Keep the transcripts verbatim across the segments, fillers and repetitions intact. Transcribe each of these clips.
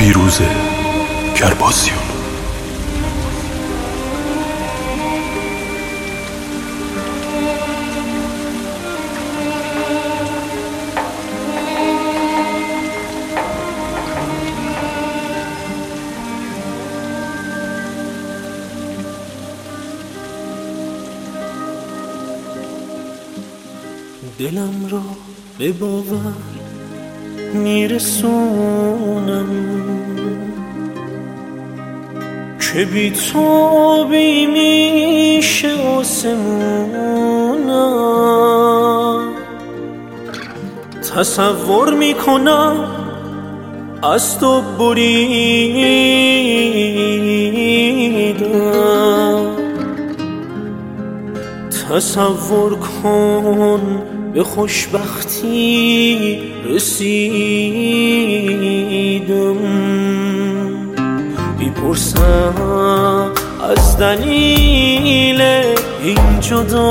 پیروز کرباسیون. دلم را به باور میرسونم که بی تو بی میشه آسمونم. تصور میکنم از تو بریدم، تصور کن به خوشبختی رسیدم. میپرسم از دلیل این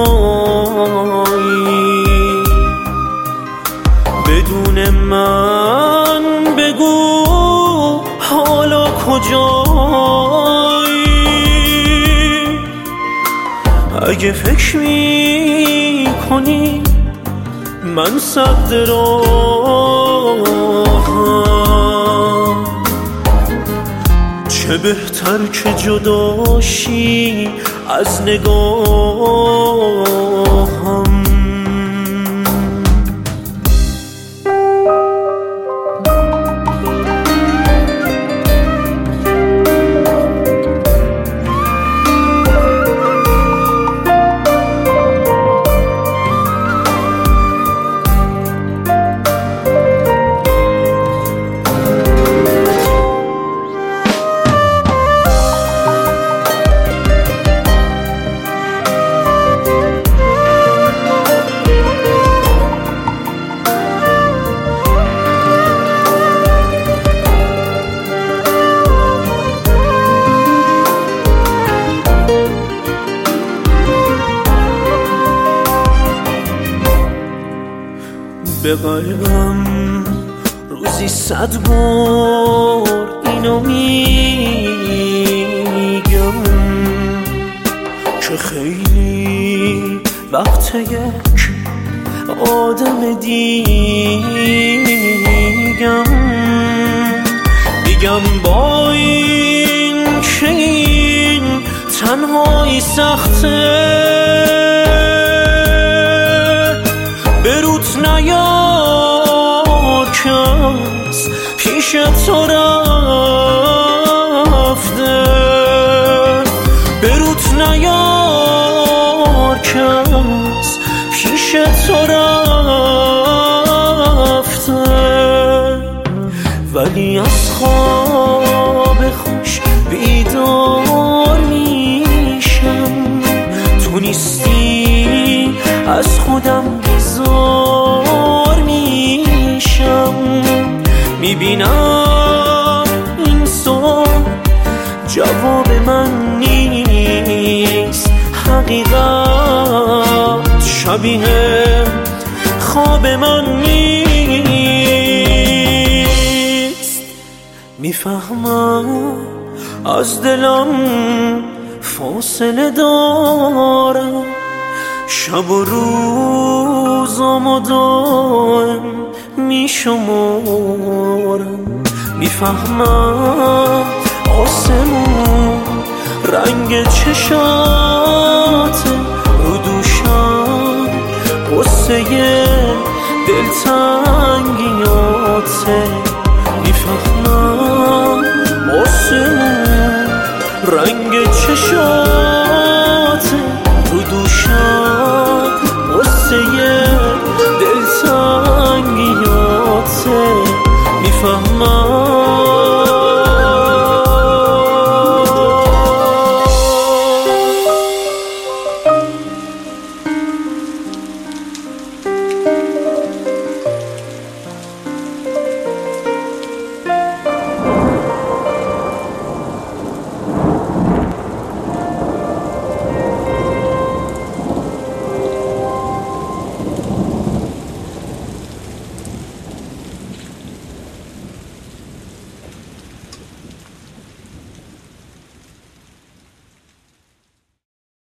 جدایی، بدون من بگو حالا کجایی. اگه فکر می کنی من صد راهم، چه بهتر که جداشی از نگاهم. به قلبم روزی صد بار اینو میگم که خیلی وقت یک آدم دیگم. میگم با این که این تنهایی سخته، بروت نیار کس پیش تو رفته، بروت نیار کس پیش تو رفته. ولی از خواب خوش بیدار میشم، تو نیستی از خودم بیزار میشم. میبینم این سوال جواب من نیست، حقیقت شبیه خواب من نیست. میفهمم از دلم فاصله دارم، شب و روزامو دائم میشمارم. میفهمم آسمون رنگ چشات، رو دوشم قصه دلتنگیاته. میفهمم آسمون رنگ چشات،